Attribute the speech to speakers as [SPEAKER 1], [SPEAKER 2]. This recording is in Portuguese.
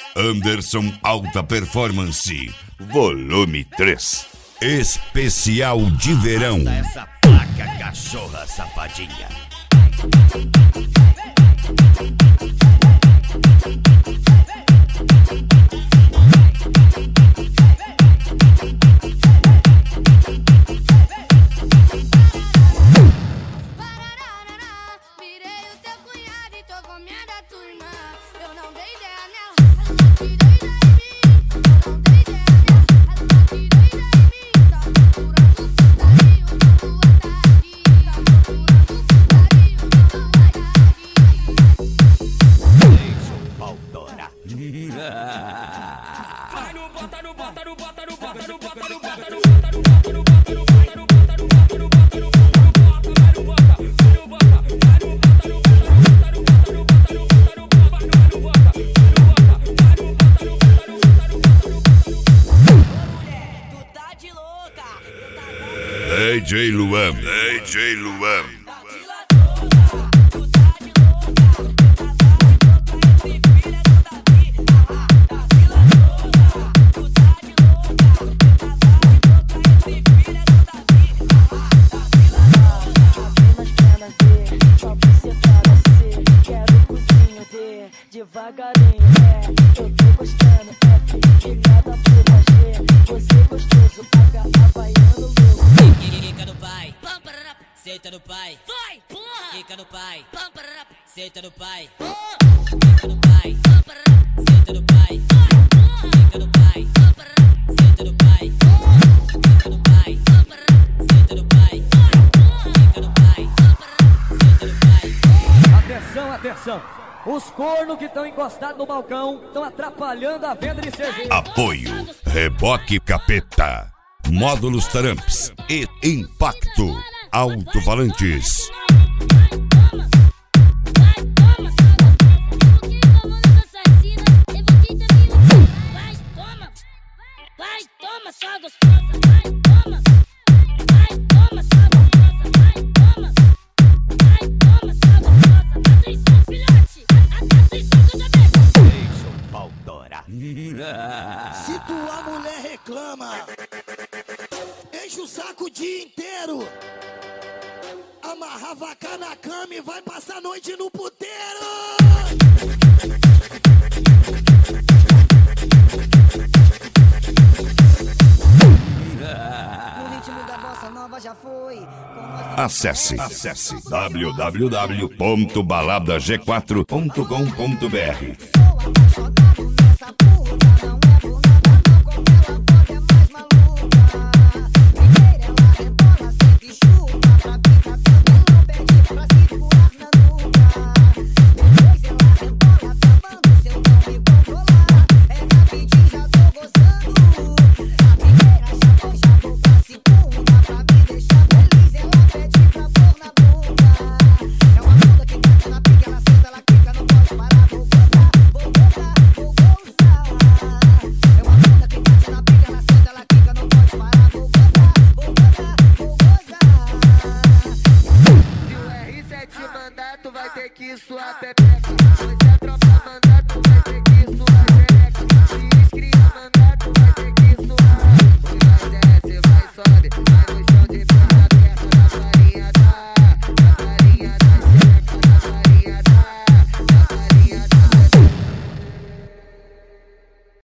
[SPEAKER 1] Anderson Alta Performance, volume 3. Especial de verão.
[SPEAKER 2] Mata essa placa, cachorra safadinha.
[SPEAKER 1] DJ Luan, DJ Luan.
[SPEAKER 3] Devagarinho, eu tô gostando, filhada por você. Você gostoso, paga havaiano louco.
[SPEAKER 4] Quica no pai, senta no pai, vai, porra. Quica no pai, senta no pai, quica no pai, senta no pai, vai, porra. Quica no pai, senta no pai, quica no pai, senta no pai, vai, porra. Quica no pai, senta no pai.
[SPEAKER 5] Atenção, atenção. Os cornos que estão encostados no balcão estão atrapalhando a venda de cerveja.
[SPEAKER 1] Apoio Reboque Capeta, Módulos Taramps e Impacto Alto-Falantes.
[SPEAKER 6] Vai, toma, só gostosa. Vai, toma. Vai, toma, só gostosa. Vai, toma. Vai, toma, só gostosa. Atenção, filhote. Atenção que eu já pego.
[SPEAKER 2] Deixa o pau torar.
[SPEAKER 7] Se tua mulher reclama, enche o saco o dia inteiro. Amarra a vaca na cama e vai passar a noite no puteiro.
[SPEAKER 1] Acesse www.baladag4.com.br.